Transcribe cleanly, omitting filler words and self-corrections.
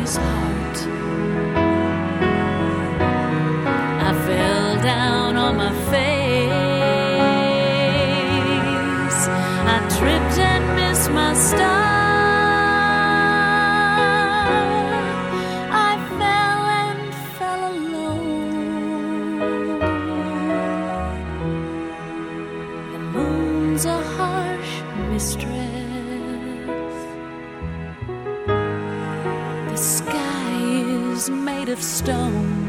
his heart. I fell down on my face. I tripped and missed my star. I fell and fell alone. The moon's a harsh mistress. The sky is made of stone.